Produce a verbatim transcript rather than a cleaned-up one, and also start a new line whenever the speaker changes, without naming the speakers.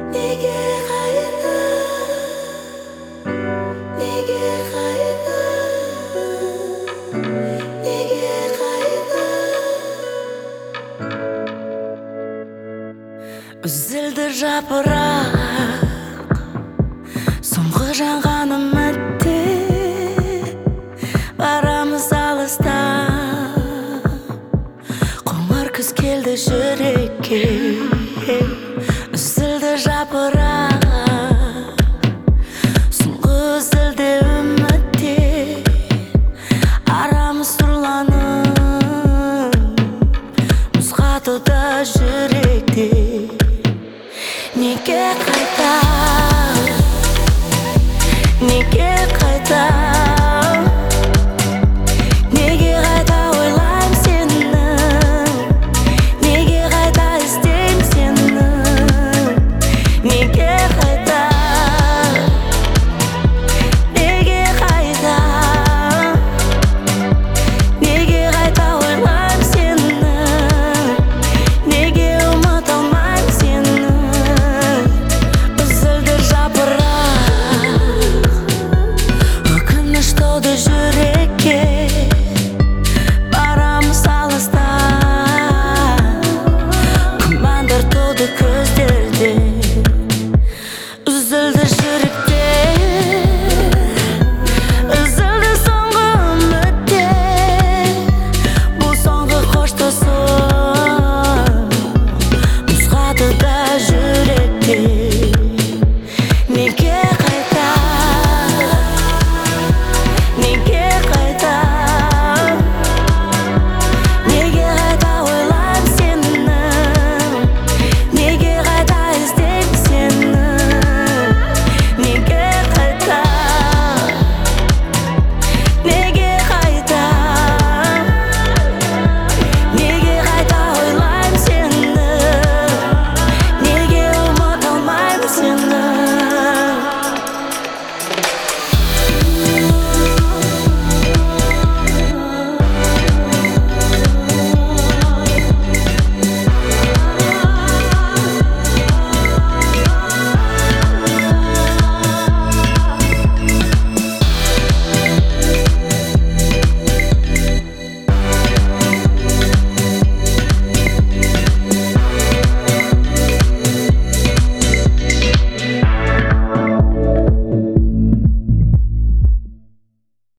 Неге қайта, неге қайта, неге қайта. Үзілді жапырақ, соңғы жанған үмітте, барамыз алыста. Қоңыр күз келді жүрекке, үзілді жапырақ, соңғы үзілді үмітте, арамыз сұрланып, мұз қатуда жүректе. Неге қайта, неге қайта.